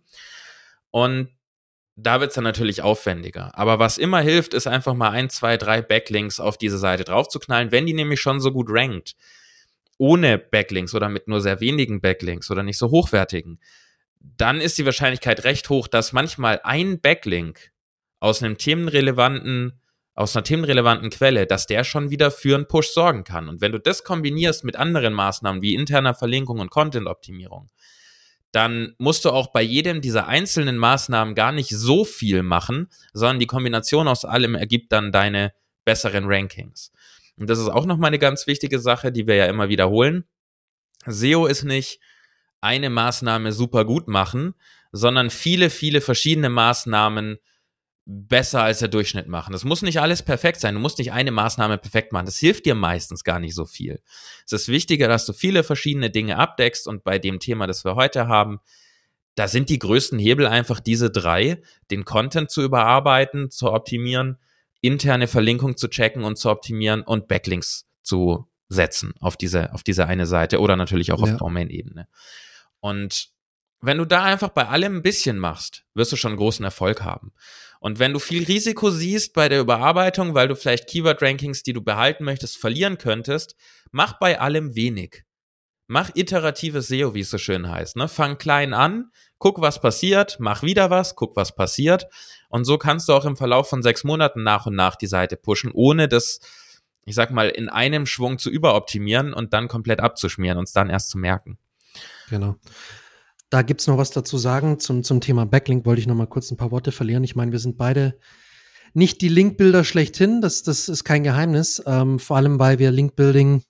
Und da wird es dann natürlich aufwendiger. Aber was immer hilft, ist einfach mal ein, zwei, drei Backlinks auf diese Seite draufzuknallen, wenn die nämlich schon so gut rankt. Ohne Backlinks oder mit nur sehr wenigen Backlinks oder nicht so hochwertigen. Dann ist die Wahrscheinlichkeit recht hoch, dass manchmal ein Backlink aus einem themenrelevanten, aus einer themenrelevanten Quelle, dass der schon wieder für einen Push sorgen kann. Und wenn du das kombinierst mit anderen Maßnahmen wie interner Verlinkung und Content-Optimierung, dann musst du auch bei jedem dieser einzelnen Maßnahmen gar nicht so viel machen, sondern die Kombination aus allem ergibt dann deine besseren Rankings. Und das ist auch nochmal eine ganz wichtige Sache, die wir ja immer wiederholen. S E O ist nicht eine Maßnahme super gut machen, sondern viele, viele verschiedene Maßnahmen besser als der Durchschnitt machen. Das muss nicht alles perfekt sein. Du musst nicht eine Maßnahme perfekt machen. Das hilft dir meistens gar nicht so viel. Es ist wichtiger, dass du viele verschiedene Dinge abdeckst, und bei dem Thema, das wir heute haben, da sind die größten Hebel einfach diese drei: den Content zu überarbeiten, zu optimieren, interne Verlinkung zu checken und zu optimieren und Backlinks zu setzen auf diese, auf diese eine Seite oder natürlich auch ja. auf Domain-Ebene. Und wenn du da einfach bei allem ein bisschen machst, wirst du schon großen Erfolg haben. Und wenn du viel Risiko siehst bei der Überarbeitung, weil du vielleicht Keyword-Rankings, die du behalten möchtest, verlieren könntest, mach bei allem wenig. Mach iteratives S E O, wie es so schön heißt. Ne? Fang klein an, guck, was passiert, mach wieder was, guck, was passiert. Und so kannst du auch im Verlauf von sechs Monaten nach und nach die Seite pushen, ohne das, ich sag mal, in einem Schwung zu überoptimieren und dann komplett abzuschmieren und es dann erst zu merken. Genau. Da gibt's noch was dazu sagen. Zum, zum Thema Backlink wollte ich noch mal kurz ein paar Worte verlieren. Ich meine, wir sind beide nicht die Linkbuilder schlechthin. Das, das ist kein Geheimnis. Ähm, vor allem, weil wir Linkbuilding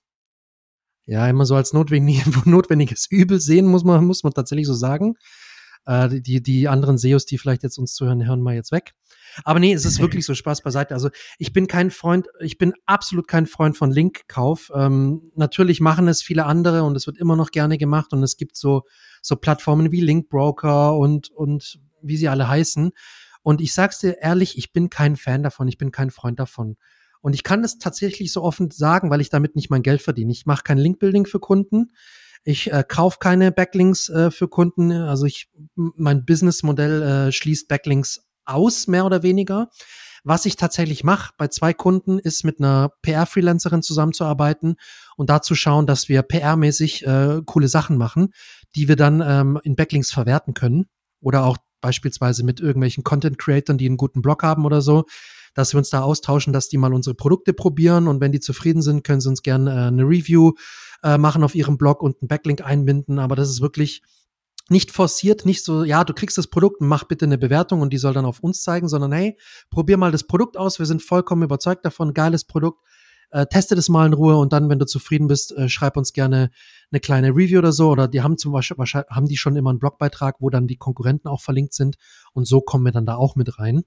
ja immer so als notwendig, notwendiges Übel sehen, muss man, muss man tatsächlich so sagen. Äh, die, die anderen S E Os, die vielleicht jetzt uns zuhören, hören mal jetzt weg. Aber nee, es ist wirklich so, Spaß beiseite. Also ich bin kein Freund, ich bin absolut kein Freund von Linkkauf. Ähm, natürlich machen es viele andere und es wird immer noch gerne gemacht, und es gibt so so Plattformen wie Linkbroker und und wie sie alle heißen. Und ich sag's dir ehrlich, ich bin kein Fan davon, ich bin kein Freund davon. Und ich kann das tatsächlich so offen sagen, weil ich damit nicht mein Geld verdiene. Ich mache kein Linkbuilding für Kunden. Ich äh, kaufe keine Backlinks äh, für Kunden. Also ich, mein Businessmodell äh, schließt Backlinks aus, mehr oder weniger. Was ich tatsächlich mache bei zwei Kunden, ist mit einer P R-Freelancerin zusammenzuarbeiten und da zu schauen, dass wir P R-mäßig äh, coole Sachen machen, die wir dann ähm, in Backlinks verwerten können. Oder auch beispielsweise mit irgendwelchen Content-Creatern, die einen guten Blog haben oder so, dass wir uns da austauschen, dass die mal unsere Produkte probieren, und wenn die zufrieden sind, können sie uns gerne äh, eine Review äh, machen auf ihrem Blog und einen Backlink einbinden. Aber das ist wirklich nicht forciert, nicht so, ja, du kriegst das Produkt, mach bitte eine Bewertung und die soll dann auf uns zeigen, sondern hey, probier mal das Produkt aus, wir sind vollkommen überzeugt davon, geiles Produkt, Äh, teste das mal in Ruhe und dann, wenn du zufrieden bist, äh, schreib uns gerne eine kleine Review oder so. Oder die haben zum Beispiel, wahrscheinlich haben die schon immer einen Blogbeitrag, wo dann die Konkurrenten auch verlinkt sind. Und so kommen wir dann da auch mit rein.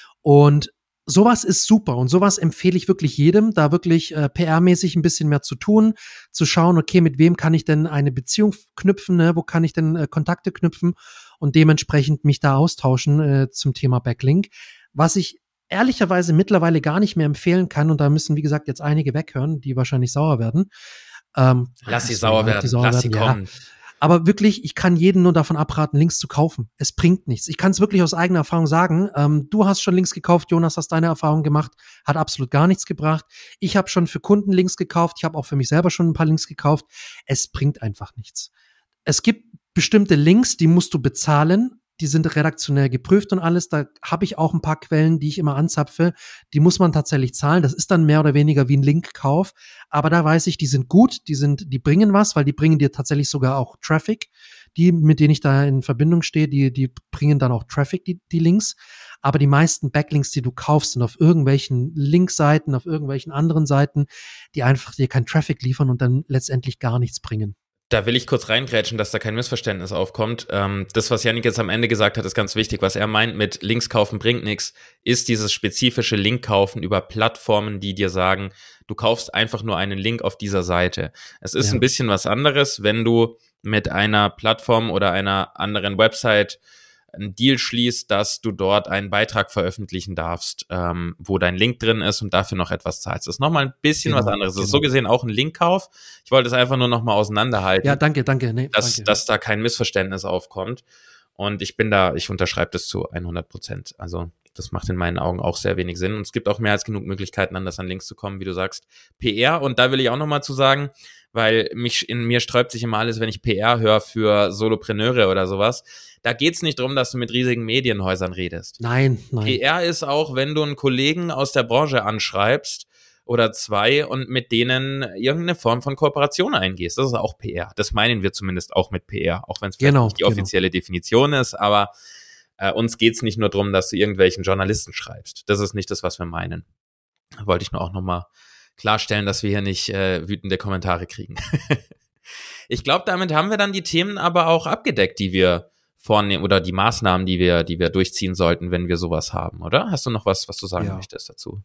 Und sowas ist super und sowas empfehle ich wirklich jedem, da wirklich äh, P R-mäßig ein bisschen mehr zu tun, zu schauen, okay, mit wem kann ich denn eine Beziehung knüpfen, ne? Wo kann ich denn äh, Kontakte knüpfen und dementsprechend mich da austauschen äh, zum Thema Backlink. Was ich ehrlicherweise mittlerweile gar nicht mehr empfehlen kann, und da müssen, wie gesagt, jetzt einige weghören, die wahrscheinlich sauer werden. Ähm, lass sie sauer werden, sauer lass werden, sie ja. kommen. Aber wirklich, ich kann jeden nur davon abraten, Links zu kaufen. Es bringt nichts. Ich kann es wirklich aus eigener Erfahrung sagen. Ähm, du hast schon Links gekauft, Jonas, hast deine Erfahrung gemacht, hat absolut gar nichts gebracht. Ich habe schon für Kunden Links gekauft, ich habe auch für mich selber schon ein paar Links gekauft. Es bringt einfach nichts. Es gibt bestimmte Links, die musst du bezahlen. Die sind redaktionell geprüft und alles. Da habe ich auch ein paar Quellen, die ich immer anzapfe. Die muss man tatsächlich zahlen. Das ist dann mehr oder weniger wie ein Linkkauf. Aber da weiß ich, die sind gut, die sind, die bringen was, weil die bringen dir tatsächlich sogar auch Traffic. Die, mit denen ich da in Verbindung stehe, die, die bringen dann auch Traffic, die, die Links. Aber die meisten Backlinks, die du kaufst, sind auf irgendwelchen Linkseiten, auf irgendwelchen anderen Seiten, die einfach dir keinen Traffic liefern und dann letztendlich gar nichts bringen. Da will ich kurz reingrätschen, dass da kein Missverständnis aufkommt. Ähm, das, was Yannick jetzt am Ende gesagt hat, ist ganz wichtig. Was er meint mit Links kaufen bringt nichts, ist dieses spezifische Link kaufen über Plattformen, die dir sagen, du kaufst einfach nur einen Link auf dieser Seite. Es ist ja ein bisschen was anderes, wenn du mit einer Plattform oder einer anderen Website einen Deal schließt, dass du dort einen Beitrag veröffentlichen darfst, ähm, wo dein Link drin ist und dafür noch etwas zahlst. Das ist nochmal ein bisschen genau, was anderes. Das genau. ist so gesehen auch ein Linkkauf. Ich wollte es einfach nur nochmal auseinanderhalten. Ja, danke, danke. Nee, dass, danke. dass da kein Missverständnis aufkommt. Und ich bin da, ich unterschreibe das zu hundert Prozent. Also das macht in meinen Augen auch sehr wenig Sinn. Und es gibt auch mehr als genug Möglichkeiten, anders an Links zu kommen, wie du sagst. P R, und da will ich auch nochmal zu sagen, weil mich in mir sträubt sich immer alles, wenn ich P R höre für Solopreneure oder sowas. Da geht's nicht darum, dass du mit riesigen Medienhäusern redest. Nein, nein. P R ist auch, wenn du einen Kollegen aus der Branche anschreibst oder zwei und mit denen irgendeine Form von Kooperation eingehst. Das ist auch P R. Das meinen wir zumindest auch mit P R, auch wenn es vielleicht genau, nicht die genau. offizielle Definition ist, aber äh, uns geht's nicht nur darum, dass du irgendwelchen Journalisten schreibst. Das ist nicht das, was wir meinen. Da wollte ich nur auch nochmal klarstellen, dass wir hier nicht äh, wütende Kommentare kriegen. Ich glaube, damit haben wir dann die Themen aber auch abgedeckt, die wir vornehmen oder die Maßnahmen, die wir, die wir durchziehen sollten, wenn wir sowas haben, oder? Hast du noch was, was du sagen ja. möchtest dazu?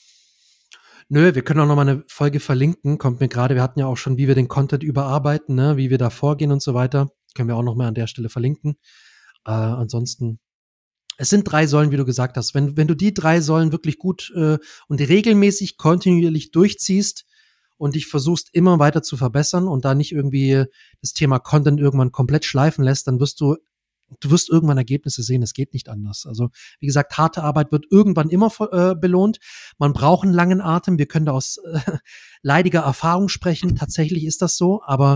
Nö, wir können auch noch mal eine Folge verlinken. Kommt mir gerade, wir hatten ja auch schon, wie wir den Content überarbeiten, ne, wie wir da vorgehen und so weiter. Können wir auch noch mal an der Stelle verlinken. Äh, ansonsten, es sind drei Säulen, wie du gesagt hast. Wenn, wenn du die drei Säulen wirklich gut äh, und regelmäßig, kontinuierlich durchziehst und dich versuchst, immer weiter zu verbessern und da nicht irgendwie das Thema Content irgendwann komplett schleifen lässt, dann wirst du Du wirst irgendwann Ergebnisse sehen, es geht nicht anders. Also wie gesagt, harte Arbeit wird irgendwann immer äh, belohnt. Man braucht einen langen Atem, wir können da aus äh, leidiger Erfahrung sprechen, tatsächlich ist das so, aber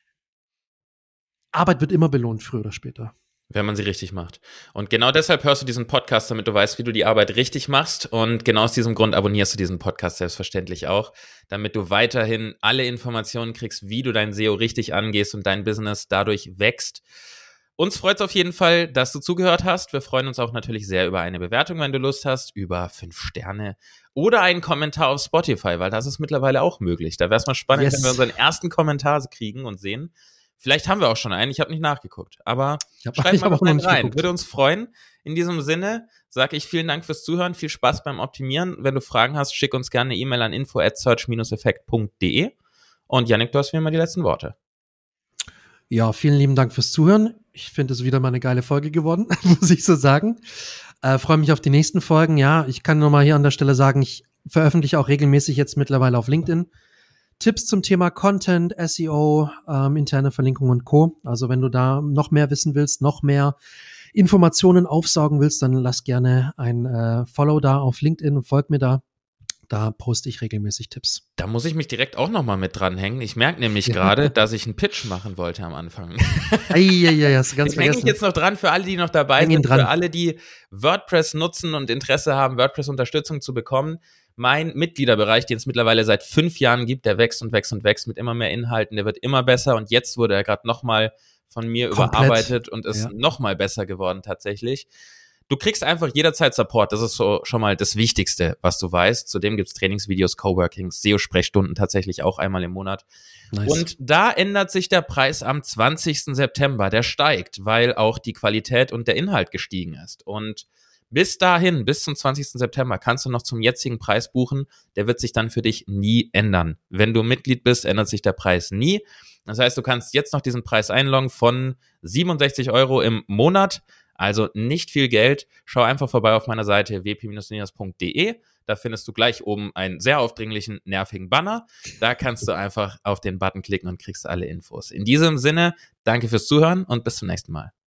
Arbeit wird immer belohnt, früher oder später. Wenn man sie richtig macht. Und genau deshalb hörst du diesen Podcast, damit du weißt, wie du die Arbeit richtig machst. Und genau aus diesem Grund abonnierst du diesen Podcast selbstverständlich auch, damit du weiterhin alle Informationen kriegst, wie du dein S E O richtig angehst und dein Business dadurch wächst. Uns freut es auf jeden Fall, dass du zugehört hast. Wir freuen uns auch natürlich sehr über eine Bewertung, wenn du Lust hast, über fünf Sterne oder einen Kommentar auf Spotify, weil das ist mittlerweile auch möglich. Da wäre es mal spannend, yes. wenn wir unseren ersten Kommentar kriegen und sehen. Vielleicht haben wir auch schon einen, ich habe nicht nachgeguckt, aber hab, schreib mal einen rein. Geguckt. Würde uns freuen. In diesem Sinne sage ich vielen Dank fürs Zuhören, viel Spaß beim Optimieren. Wenn du Fragen hast, schick uns gerne eine E-Mail an info at search dash effect punkt de. Und Yannick, du hast mir mal die letzten Worte. Ja, vielen lieben Dank fürs Zuhören. Ich finde es wieder mal eine geile Folge geworden, muss ich so sagen. Äh, freue mich auf die nächsten Folgen. Ja, ich kann nur mal hier an der Stelle sagen, ich veröffentliche auch regelmäßig jetzt mittlerweile auf LinkedIn Tipps zum Thema Content, S E O, ähm, interne Verlinkung und Co. Also wenn du da noch mehr wissen willst, noch mehr Informationen aufsaugen willst, dann lass gerne ein äh, Follow da auf LinkedIn und folg mir da. Da poste ich regelmäßig Tipps. Da muss ich mich direkt auch nochmal mit dranhängen. Ich merke nämlich ja. gerade, dass ich einen Pitch machen wollte am Anfang. Eieiei, hast du ganz Den hänge ich jetzt noch dran für alle, die noch dabei Häng sind, dran. für alle, die WordPress nutzen und Interesse haben, WordPress-Unterstützung zu bekommen. Mein Mitgliederbereich, den es mittlerweile seit fünf Jahren gibt, der wächst und wächst und wächst mit immer mehr Inhalten, der wird immer besser und jetzt wurde er gerade nochmal von mir Komplett. überarbeitet und ist ja. nochmal besser geworden tatsächlich. du kriegst einfach jederzeit Support. Das ist so schon mal das Wichtigste, was du weißt. Zudem gibt's Trainingsvideos, Coworkings, S E O-Sprechstunden tatsächlich auch einmal im Monat. Nice. Und da ändert sich der Preis am zwanzigsten September. Der steigt, weil auch die Qualität und der Inhalt gestiegen ist. Und bis dahin, bis zum zwanzigsten September, kannst du noch zum jetzigen Preis buchen. Der wird sich dann für dich nie ändern. Wenn du Mitglied bist, ändert sich der Preis nie. Das heißt, du kannst jetzt noch diesen Preis einloggen von siebenundsechzig Euro im Monat. Also nicht viel Geld. Schau einfach vorbei auf meiner Seite w p ninas punkt d e. Da findest du gleich oben einen sehr aufdringlichen, nervigen Banner. Da kannst du einfach auf den Button klicken und kriegst alle Infos. In diesem Sinne, danke fürs Zuhören und bis zum nächsten Mal.